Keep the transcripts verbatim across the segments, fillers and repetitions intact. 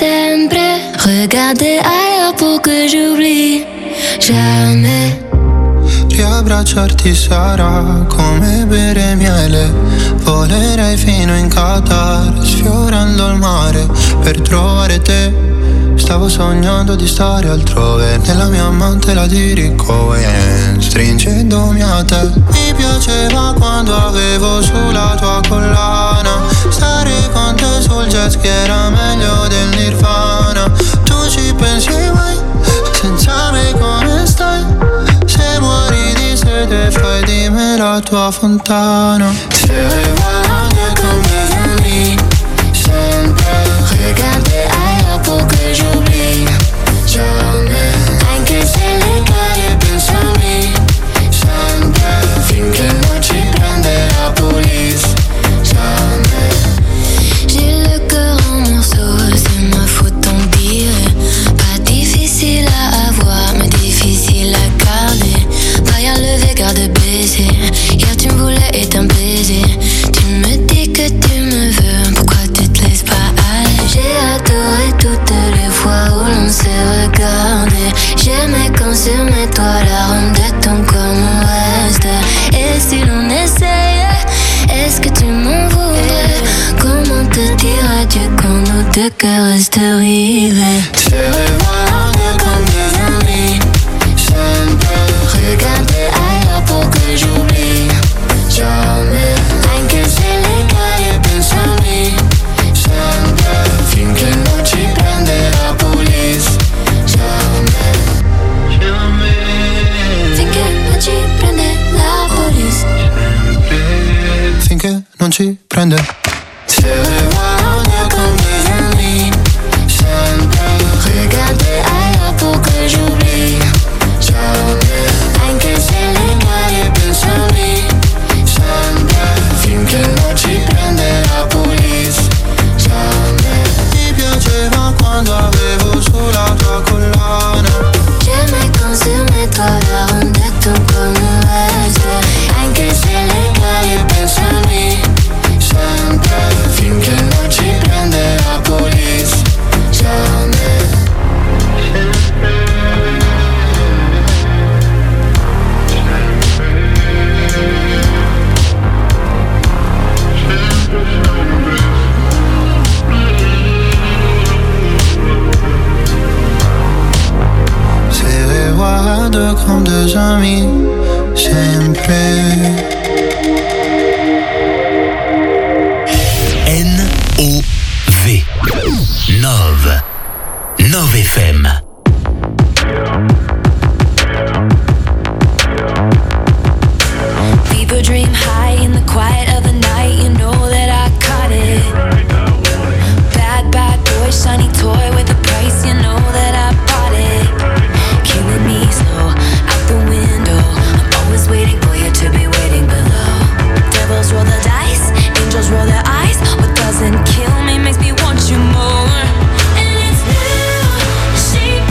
sempre regarder ailleurs pour que j'oublie jamais. Riabbracciarti sarà come bere miele. Volerei fino in Qatar, sfiorando il mare per trovare te. Stavo sognando di stare altrove, nella mia mantela di Ricohen, stringendomi a te. Mi piaceva quando avevo sulla tua collana, stare con te sul jet ski era meglio del Nirvana. Tu ci pensi mai, senza me come stai? Se muori di sete fai di me la tua fontana. Se regarder comme des amis, sempre regarder ailleurs pour que j'oublie jamais. Anche se le cade pensami, sempre finché non ci prende la police. Jamais. J'ai le cœur en morceaux, c'est ma faute t'en dire. Pas difficile à avoir, mais difficile à garder. Derrière le regard de baiser, hier tu me voulais et t'un baiser. Tu me dis que tu me veux, pourquoi tu te laisses pas aller? J'ai adoré toutes les fois où l'on s'est regardé. J'aimais quand sur mes toits la ronde de ton corps me reste. Et si l'on essayait, est-ce que tu m'en voudrais? Comment te dire adieu quand nos deux cœurs restent rivés? Se regarder comme des amis, sempre regarder ailleurs pour que j'oublie jamais. Anche se le cade pensami, sempre finché non ci prende la police. Jamais. Jamais. Finché non ci prende la police. Finché non ci prende. Se regarder comme des amis, sempre Regarder ailleurs pour que j'oublie jamais. Anche se le cade pensami, sempre finché non ci prende la police. Jamais. Mi piaceva quando avevo sulla tua collana. J'aimais quand sur mes toits la ronde de ton corps me reste. Anche se le cade pensami, sempre finché non ci prende la police. Jamais. Se regarder comme des amis, sempre. N O V nove nove F M. People dream high in the quiet of the night. You know that I caught it. Bad, bad boy, shiny toy with a price. You know that I bought it. Killing me slow, out the window. I'm always waiting for you to be waiting below. Devils roll the dice, angels roll their eyes. What doesn't kill me makes me want you more. And it's new, she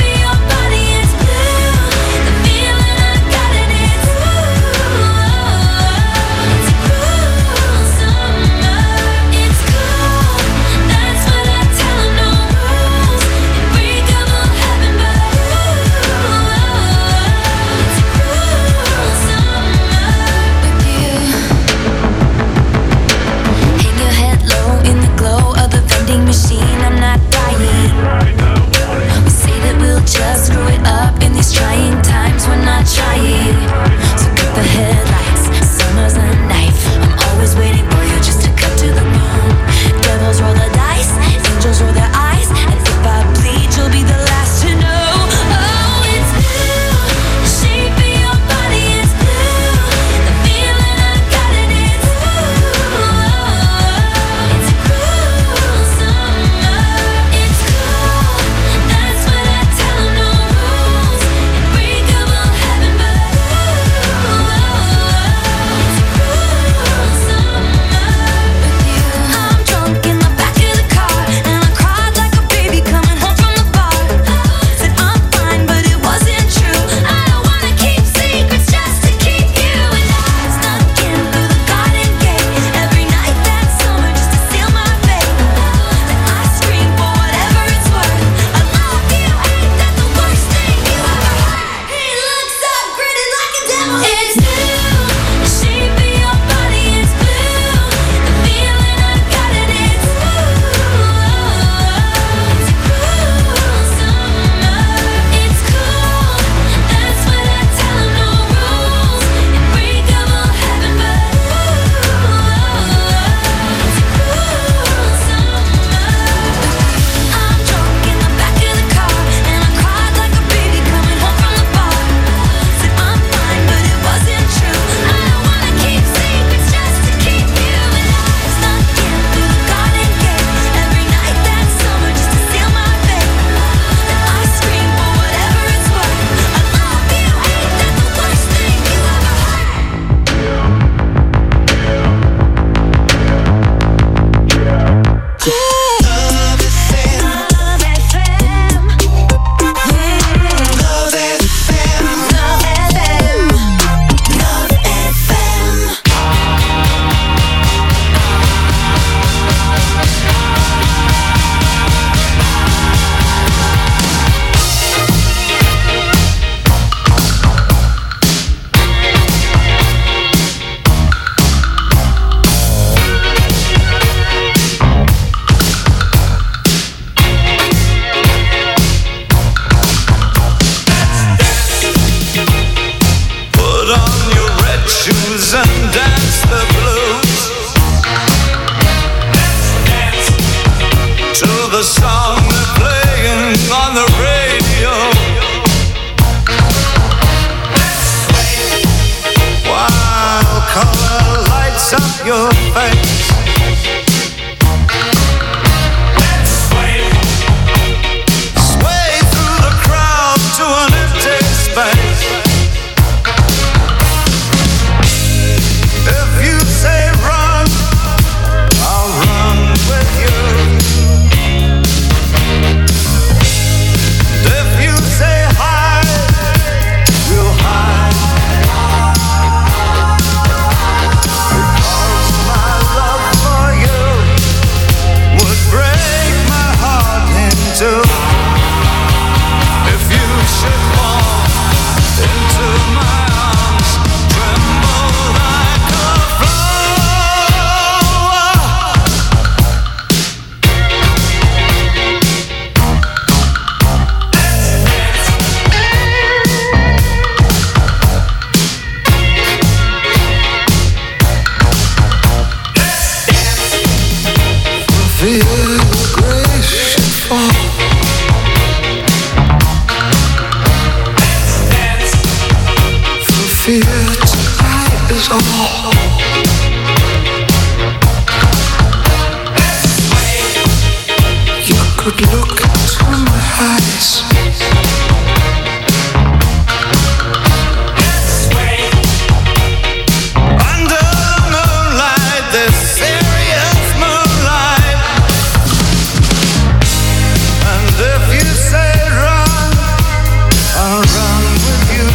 your face. Sway. Sway through the crowd to an empty space. If you say run, I'll run with you. If you say hide, we'll hide. Because my love for you would break my heart in two. If you should fall into my arms, tremble like a flower. Feel the grace should fall. For fear tonight is all. You could look into my eyes. Under the moonlight, this serious moonlight. And if you say run, I'll run with you.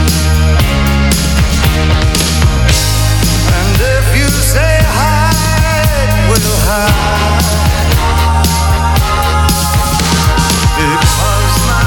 And if you say hide, we'll hide. Because my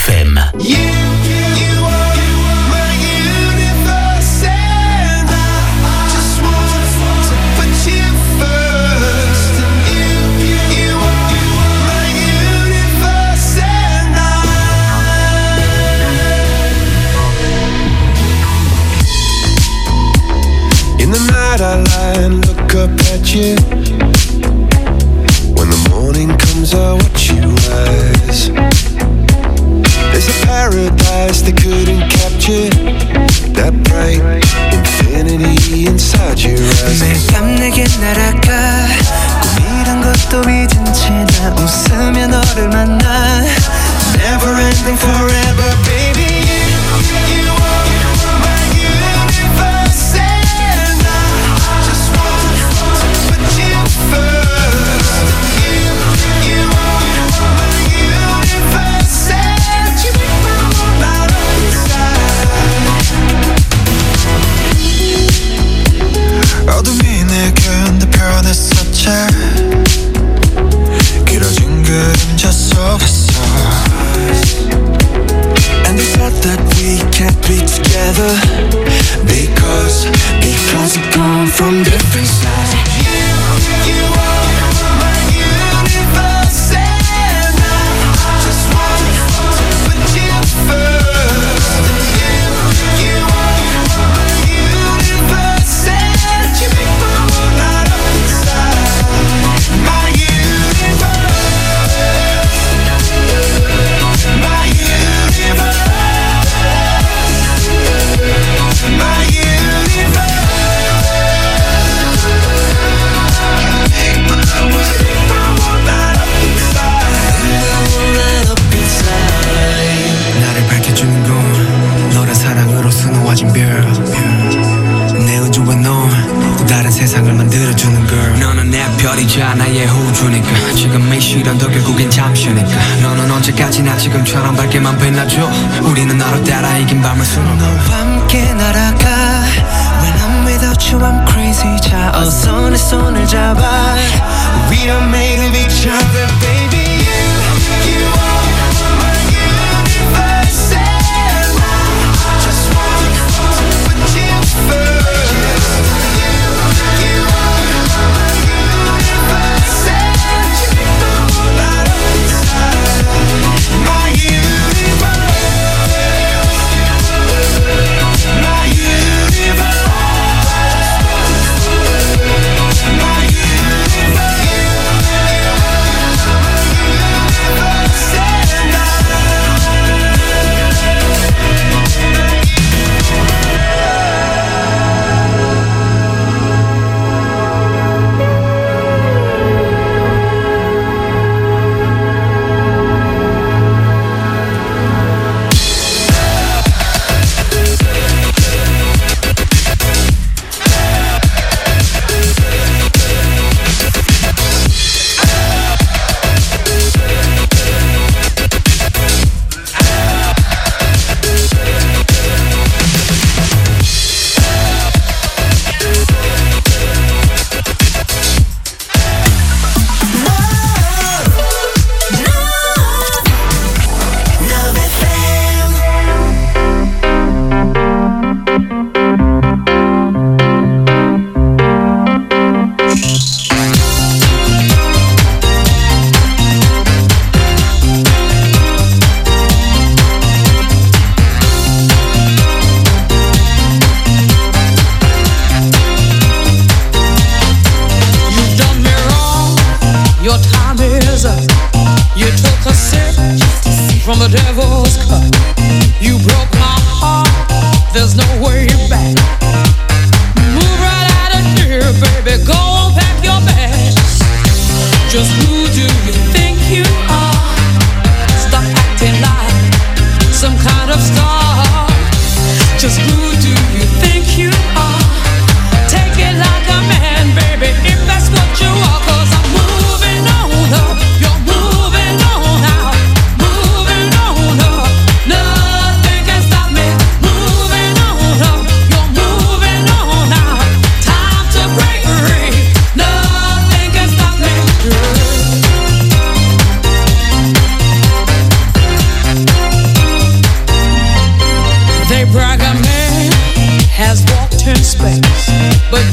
M. You, you are my universe, and I just want to put you first. And you, you are my universe, and I. In the night I lie and look up at you. When the morning comes I watch you rise. There's a paradise they couldn't capture, that bright infinity inside your eyes. 매일 밤 내게 날아가 꿈이란 것도 잊은 채 나 웃으며 너를 만나. Never ending forever baby. You, you are my universe, and I just want to put you first. You, you are my universe, and you make my world light up inside. 어둠이 내겐 더 변했었지. 길어진 그림자 속에서. And they said that we can't be together Because, because we come from different sides. You, you are my universe, and I just want to put you first. You, you are my universe, and you make my world light up inside. My universe, my universe, my universe. 나를 밝혀주는 건 너란 사랑으로 수놓아진 별. 내 우주와 넌 또 다른 세상을 만들어주는 girl. 너는 내 별이자 나의 호주니까 지금 이 시련도 결국엔 잠시니까. 너는 언제까지나 지금처럼 밝게만 빛나줘. 우리는 너로 따라 이긴 밤을 수놓아. 너와 함께 날아가. When I'm without you I'm crazy. 자 어서 내 손을 잡아. We are made of each other baby. You, you are my universe, and I just want to put you first. You, you are my universe, and you make the world light up inside. My universe, my universe, my universe. No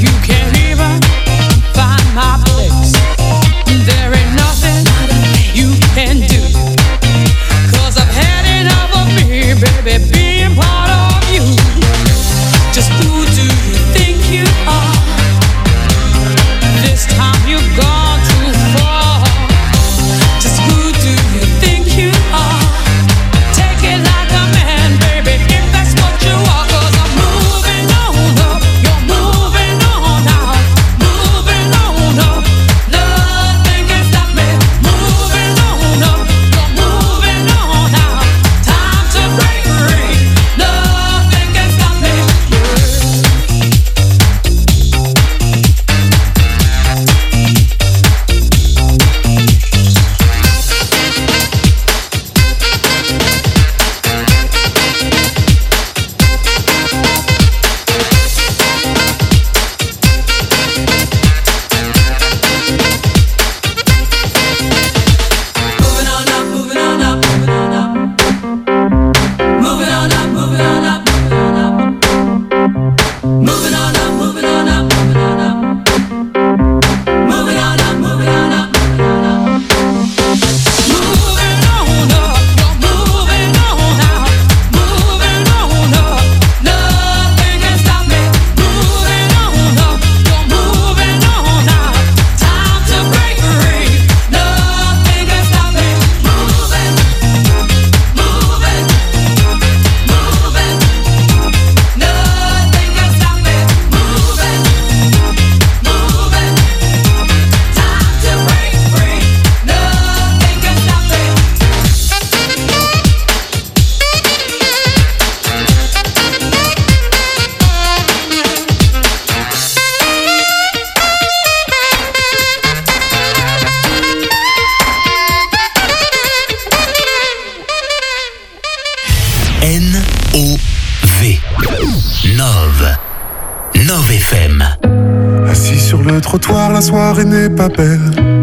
Trottoir, la soirée n'est pas belle.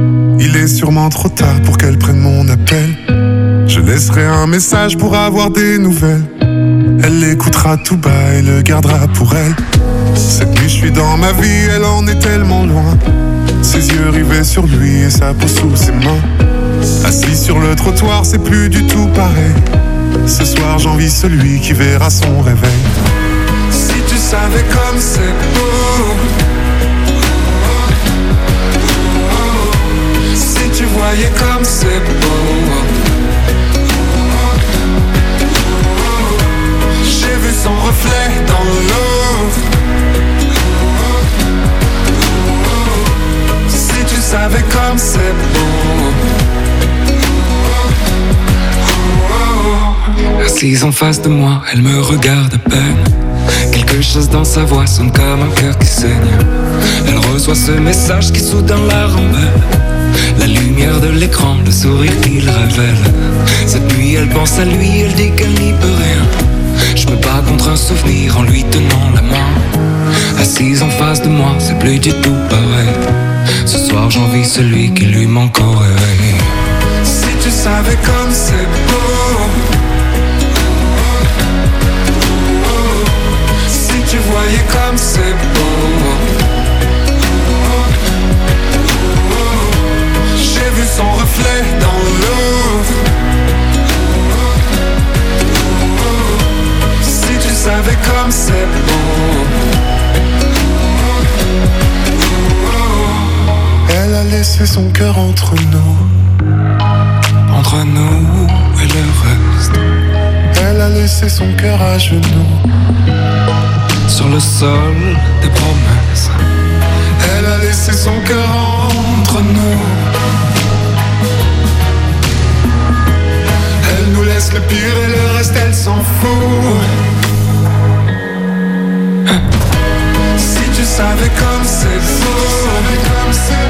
Il est sûrement trop tard pour qu'elle prenne mon appel. Je laisserai un message pour avoir des nouvelles. Elle l'écoutera tout bas et le gardera pour elle. Cette nuit je suis dans ma vie, elle en est tellement loin. Ses yeux rivés sur lui et sa peau sous ses mains. Assis sur le trottoir, c'est plus du tout pareil. Ce soir j'envie celui qui verra son réveil. Si tu savais comme c'est beau, si tu voyais comme c'est beau. J'ai vu son reflet dans l'eau. Si tu savais comme c'est beau. Assise en face de moi, elle me regarde à peine. Quelque chose dans sa voix sonne comme un cœur qui saigne. Elle reçoit ce message qui soudain la rembelle. La lumière de l'écran, le sourire qu'il révèle. Cette nuit elle pense à lui, elle dit qu'elle n'y peut rien. Je me bats contre un souvenir en lui tenant la main. Assise en face de moi, c'est plus du tout pareil. Ce soir j'envie celui qui lui manque au réveil. Si tu savais comme c'est beau. Si tu voyais comme c'est beau. J'ai vu son reflet dans l'eau. Si tu savais comme c'est beau. Elle a laissé son cœur entre nous. Entre nous et le reste. Elle a laissé son cœur à genoux. Sur le sol des promesses. Elle a laissé son cœur entre nous. Elle nous laisse le pire et le reste elle s'en fout. Si tu savais comme c'est beau.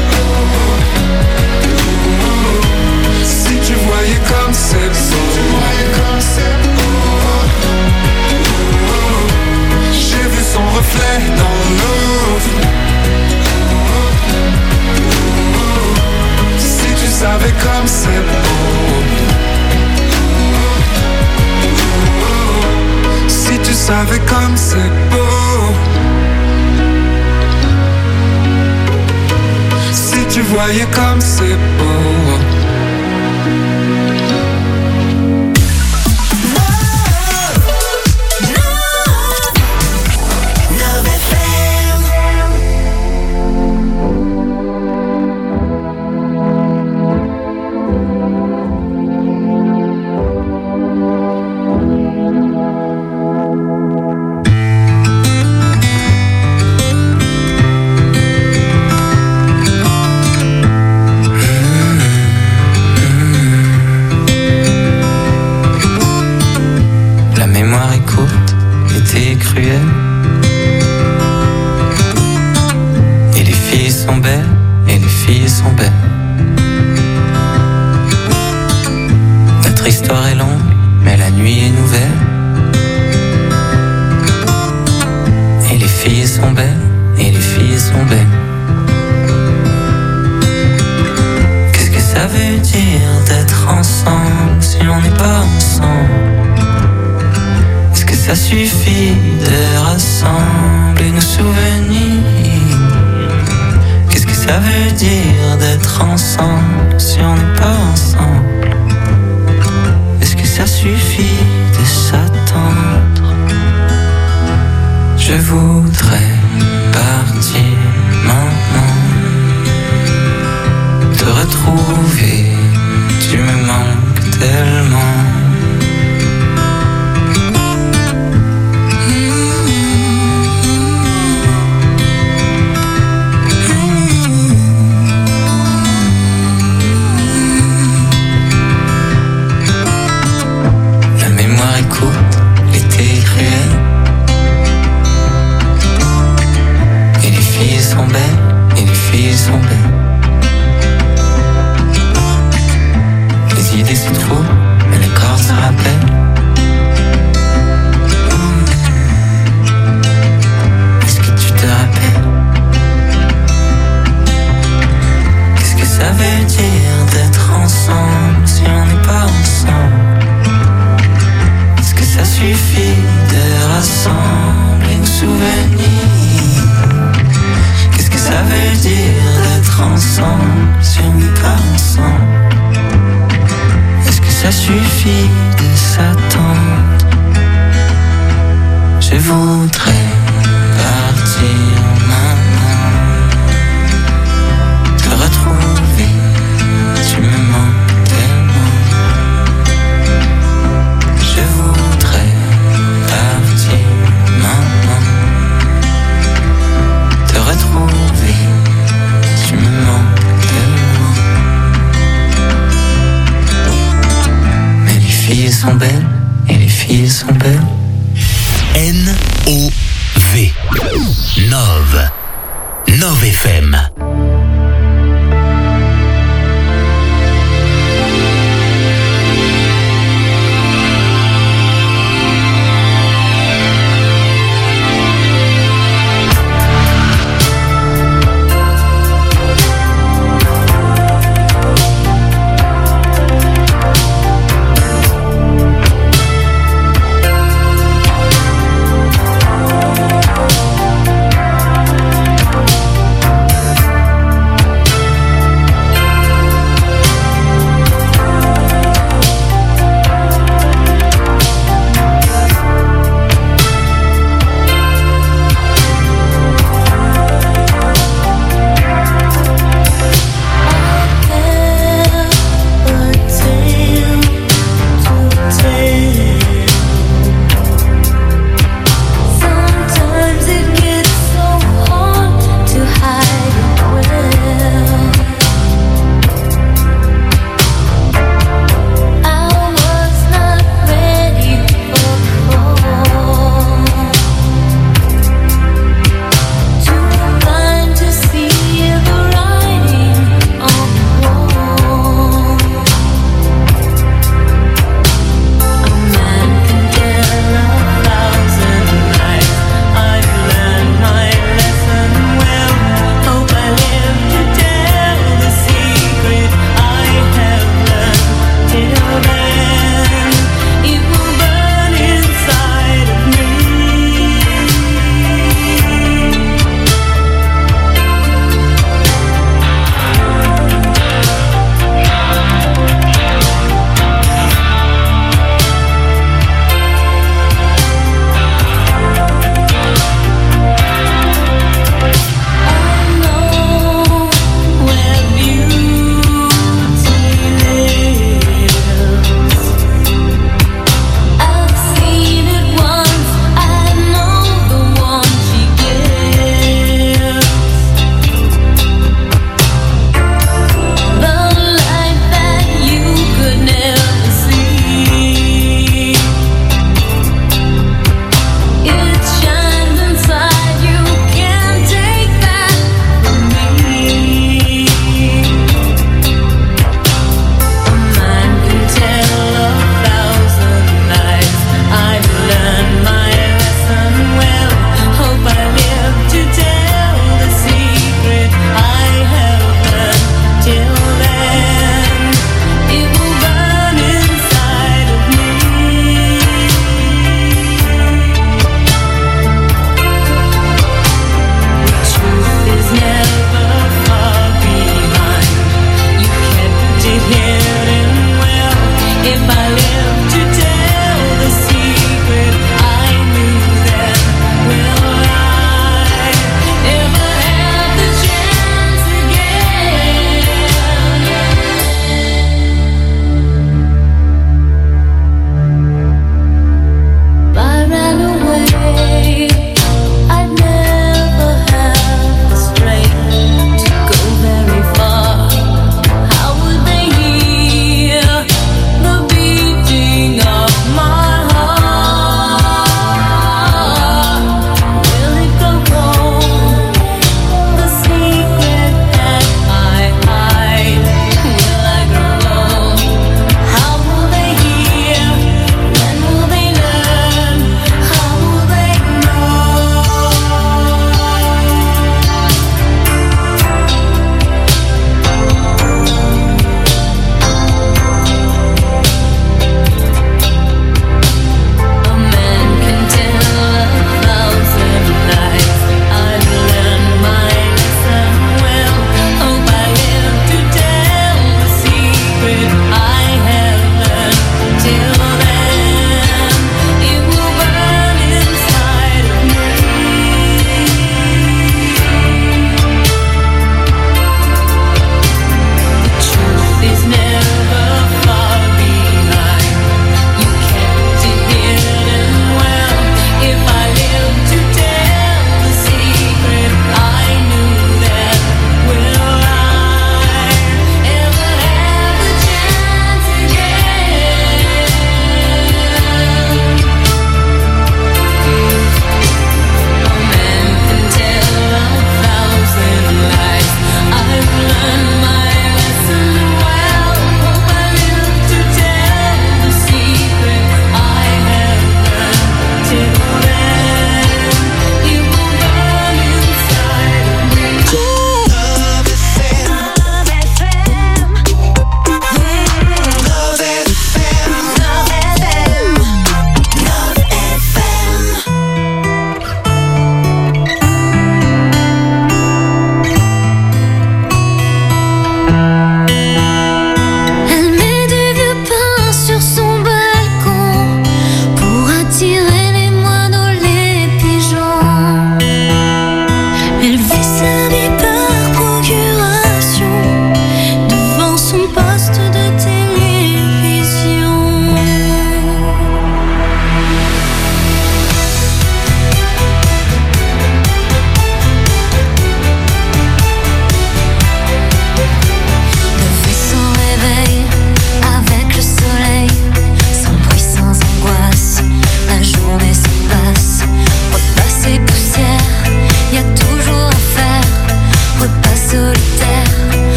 Si tu voyais comme c'est beau. J'ai vu son reflet dans l'eau. Si tu savais comme c'est beau. Si tu savais comme c'est beau. voyez comme c'est beau. Et les filles sont belles, et les filles sont belles. Notre histoire est longue, mais la nuit est nouvelle. Et les filles sont belles, et les filles sont belles. Qu'est-ce que ça veut dire d'être ensemble si on n'est pas ensemble? Ça suffit de rassembler nos souvenirs. Qu'est-ce que ça veut dire d'être ensemble si on n'est pas ensemble? Est-ce que ça suffit de s'attendre? Je voudrais partir maintenant, te retrouver, tu me manques tellement.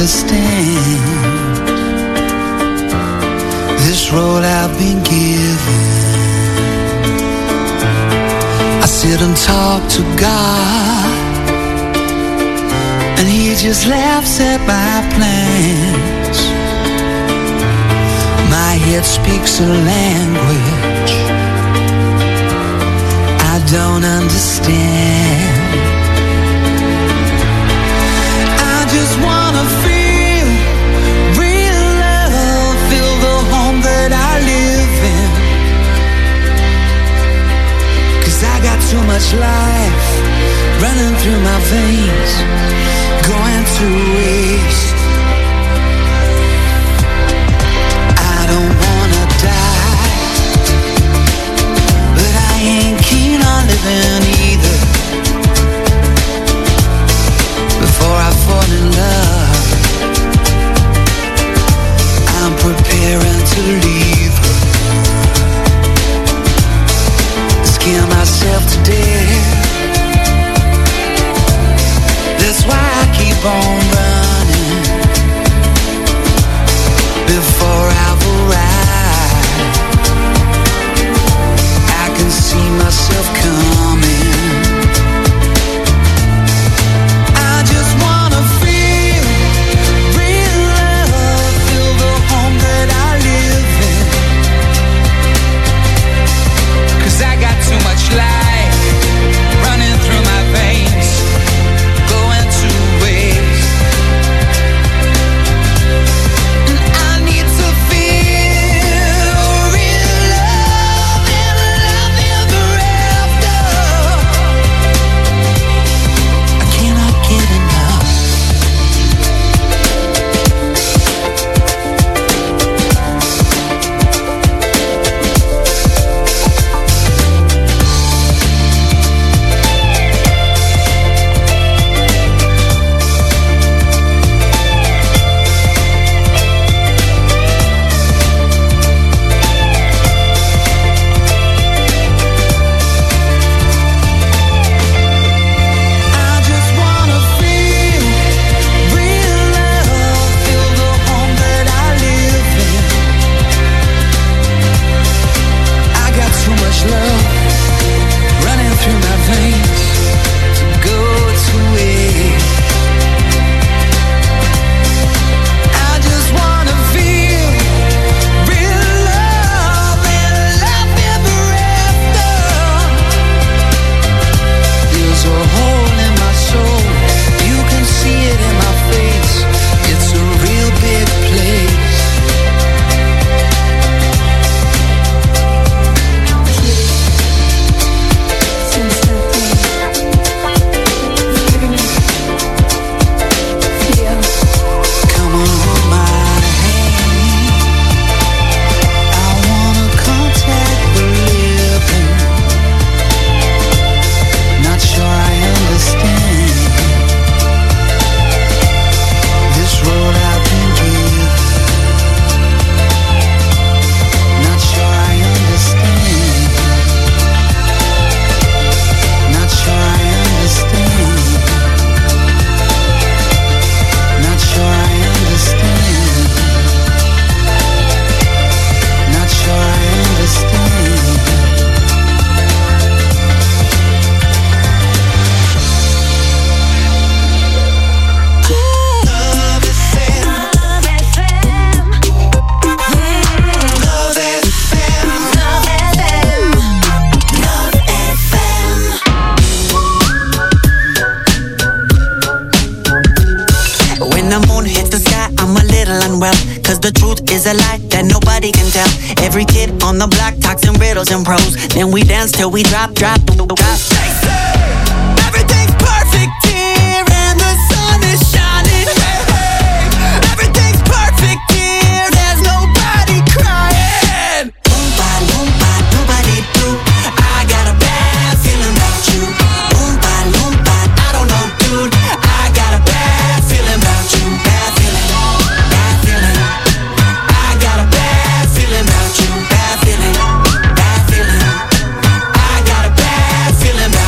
understand this role I've been given. I sit and talk to God, and He just laughs at my plans. My head speaks a language I don't understand. I just wanna feel real love, feel the home that I live in. 'Cause I got too much life running through my veins, going to waste. I don't wanna die, but I ain't keen on living either. Before I fall in love, I'm preparing to leave her. Scare myself to death. That's why I keep on running. Before I've arrived, I can see myself coming. I just wanna feel real love, feel the home that I live in. 'Cause I got too much life running through my veins, going to waste. And I need to feel real love and love ever after. I cannot get enough. I just wanna feel real love, feel the home that I live in. I got too much love running through my veins to go to waste. I just wanna feel real love and love ever after. There's a hole in my soul, you can see it in my face. It's a real big place. Come on, hold my hand. I wanna contact the living. Not sure I understand this road I've been given. Not sure I understand. Not sure I understand. Not sure I understand. Not sure I understand. Love F M. Love F M. Love F M. Love F M. Love F M. When the moon hits the sky, I'm a little unwell. 'Cause the truth is a lie that nobody can tell. Every kid on the block talks in riddles and prose. Then we dance till we drop, drop, drop. Everything's perfect here and the sun is shining. Hey, hey. Everything's perfect here, there's nobody crying. Boom, ba, boom, ba, nobody do. I got a bad feeling about you. Boom, ba, boom, ba, I don't know, dude. I got a bad feeling about you. Bad feeling, bad feeling. I got a bad feeling about you. Bad feeling, bad feeling. I got a bad feeling about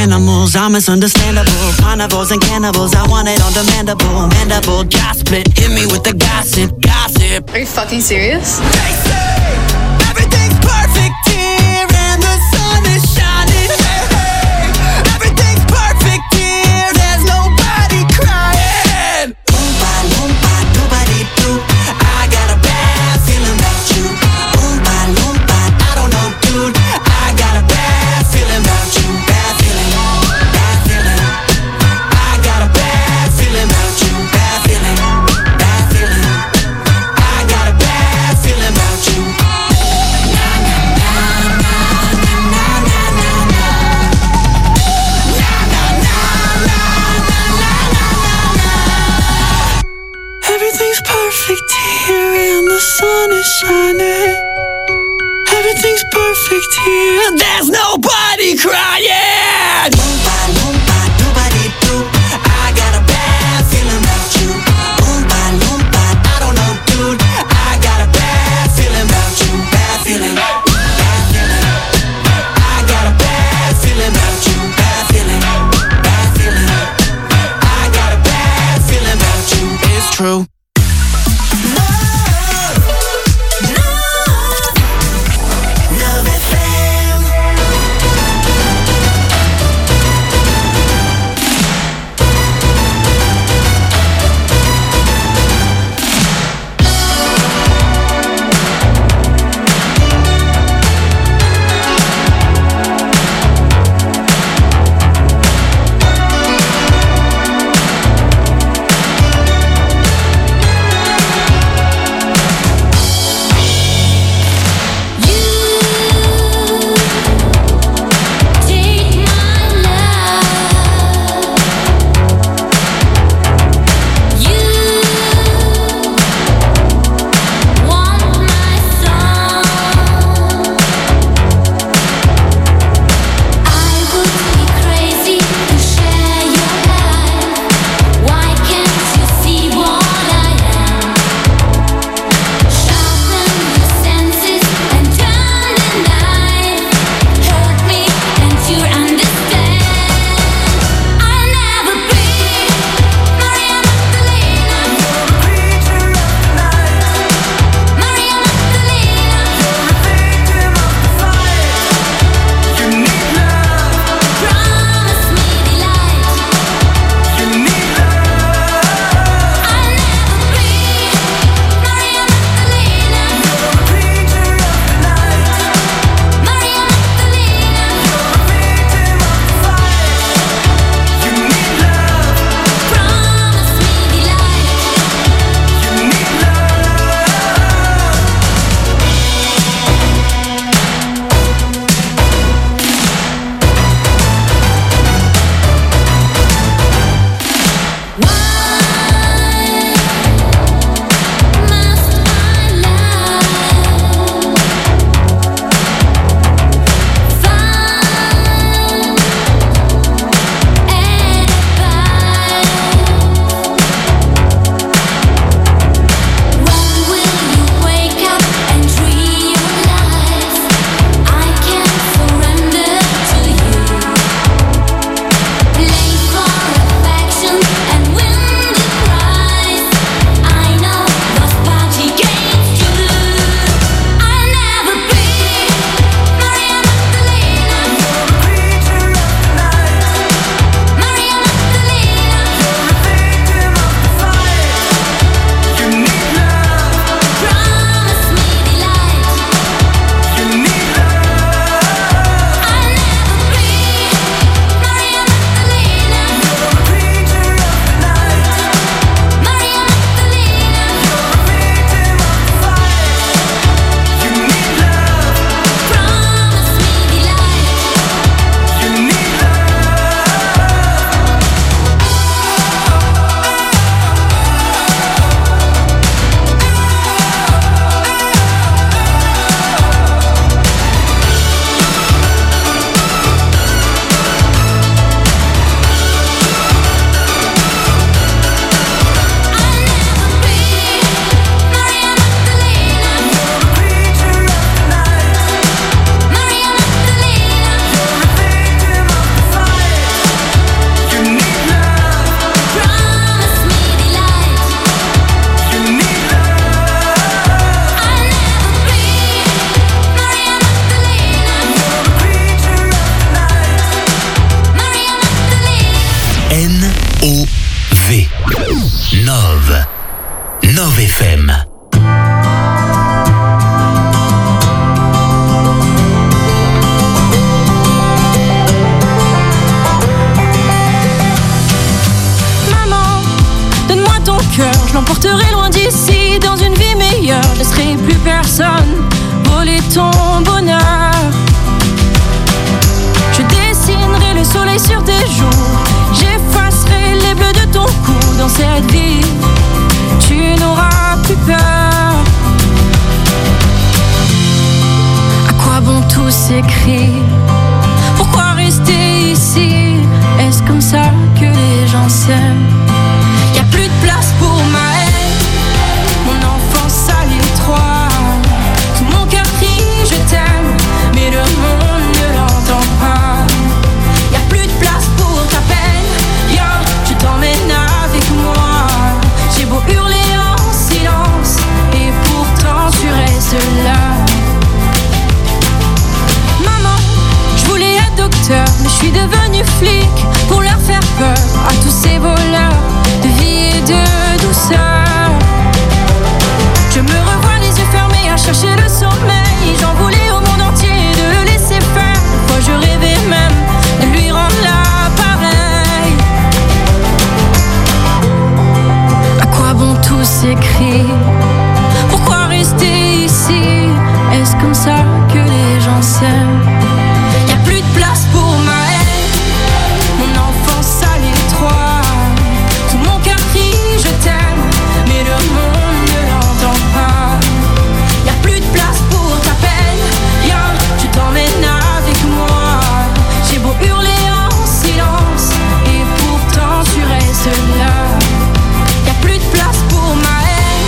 animals, I'm misunderstandable. Carnivores and cannibals, I want it on demandable. Mandible, jaw split, hit me with the gossip, gossip. Are you fucking serious? They say everything's perfect here and the sun is shining. Hey, hey, everything's perfect here, there's nobody crying. Oompa loompa doobity doo, I got a bad feeling about you. Oompa loompa, I don't know, dude, I got a bad feeling about you. Bad feeling, bad feeling. I got a bad feeling about you. Bad feeling, bad feeling. I got a bad feeling about you. Na na na na na na na na na. Na na na na na na na na. Everything's perfect here and the sun is shining. Everything's perfect here, there's nobody crying. Oompa loompa doobity doo, I got a bad feeling about you. Oompa loompa, I don't know, dude, I got a bad feeling about you. Bad feeling, bad feeling. I got a bad feeling about you. Bad feeling, bad feeling. I got a bad feeling about you. It's true. Love F M. partirai loin d'ici dans une vie meilleure. Je laisserai plus personne voler ton bonheur. Je dessinerai le soleil sur tes joues. J'effacerai les bleus de ton cou. Dans cette vie, tu n'auras plus peur. À quoi bon tous ces cris? Pourquoi rester ici? Est-ce comme ça que les gens s'aiment? Y'a plus de place pour ma haine. Mon enfance à l'étroit. Tout mon cœur crie je t'aime, mais le monde ne l'entend pas. Y'a plus de place pour ta peine. Yo, je t'emmène avec moi. J'ai beau hurler en silence, et pourtant tu restes là. Maman, je voulais être docteur, mais je suis devenue flic pour leur faire peur à tous ces voleurs de vie et de douceur. Je me revois les yeux fermés à chercher le sommeil. J'en voulais au monde entier de le laisser faire. Des fois je rêvais même de lui rendre l'appareil. À quoi bon tous ces cris? Pourquoi rester ici? Est-ce comme ça que les gens s'aiment? Y'a plus de place pour ma haine. Mon enfance à l'étroit. Tout mon cœur crie je t'aime, mais le monde ne l'entend pas. Y'a plus de place pour ta peine. Yo, je t'emmène avec moi. J'ai beau hurler en silence, et pourtant tu restes là. Y'a plus de place pour ma haine.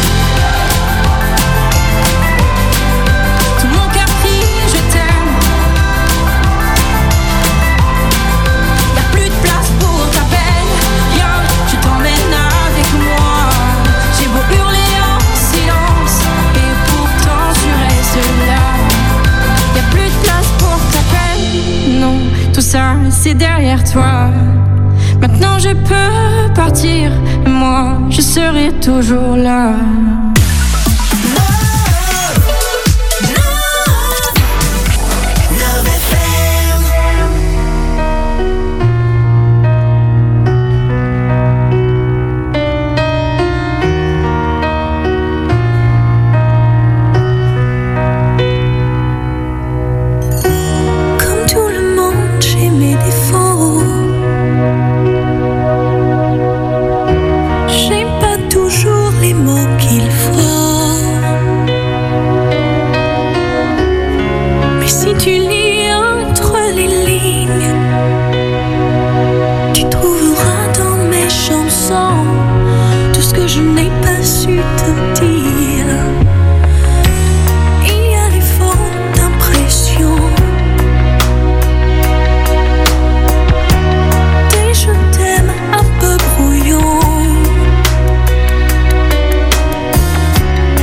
Tout mon cœur crie je t'aime. Y'a plus de place pour ta peine. Yo, je t'emmène avec moi. J'ai beau hurler en silence, et pourtant tu restes là. Y'a plus de place pour ta peine. Non, tout ça c'est derrière toi. Maintenant je peux partir, et moi je serai toujours là. Comme tout le monde, j'ai mes défauts. J'ai pas toujours les mots qu'il faut. Mais si tu lis entre les lignes, tu trouveras dans mes chansons tout ce que je n'ai pas su te dire. Il y a des fautes d'impression, des je t'aime un peu brouillons.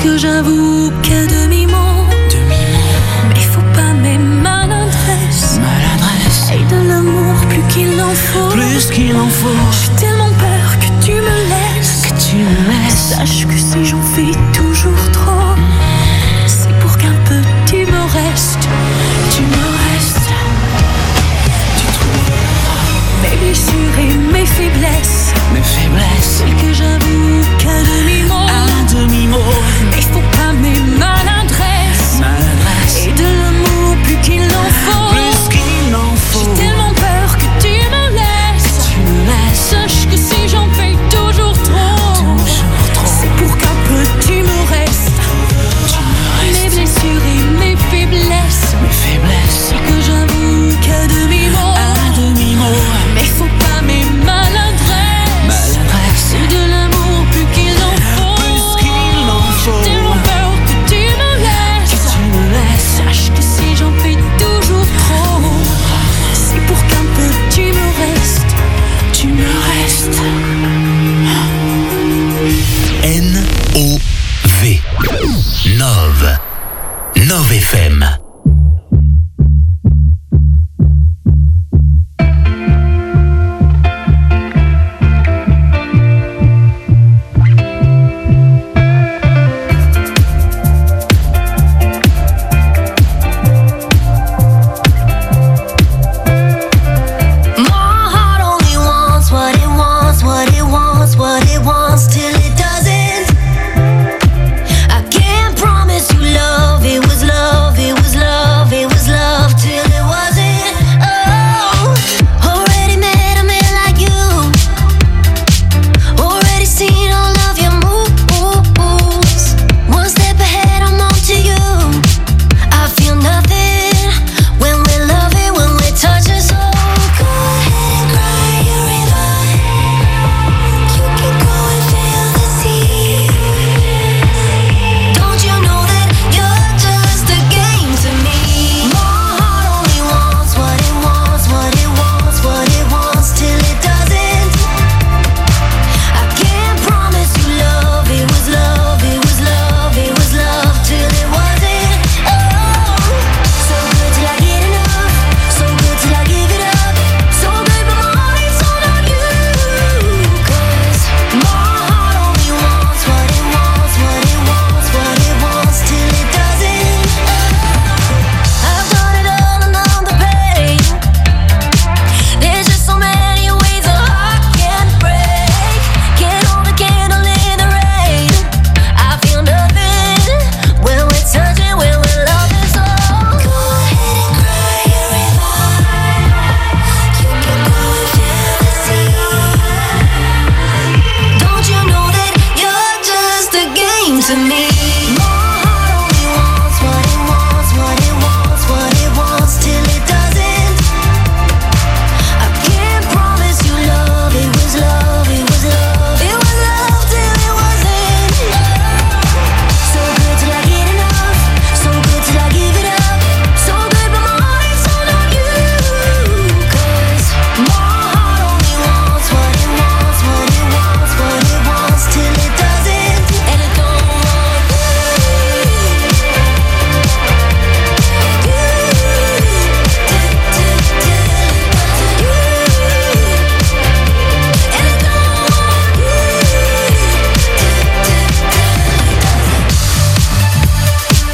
que j'avoue qu'à demi-mot, mais faut pas mes maladresses, Maladresse, et de l'amour plus qu'il en faut, plus qu'il en faut. J'ai tellement peur que tu me laisses, Que tu me laisses. sache que si j'en fais toujours trop, c'est pour qu'un peu tu me restes, Tu me restes. Tu trouves mes blessures et mes faiblesses, mes faiblesses. c'est que j'avoue qu'à demi-mot, À demi-mot, mais faut pas mes maladresses, maladresse, et de l'amour plus qu'il en faut, plus qu'il en faut. j'ai tellement peur que tu me laisses, Tu me laisses. sache que si j'en fais toujours trop, Toujours trop. c'est pour qu'un peu tu me restes, Tu me mes restes. blessures et mes faiblesses, Mes faiblesses. c'est que j'avoue qu'à demi-mot, À demi-mot, mais faut pas mes maladresses, maladresse, c'est de l'amour plus qu'il en faut, plus qu'il en faut. j'ai tellement peur que tu me laisses, Tu me laisses. sache que si j'en fais toujours trop, c'est pour qu'un peu tu me restes, Tu me restes. N O V Nove Nove F M.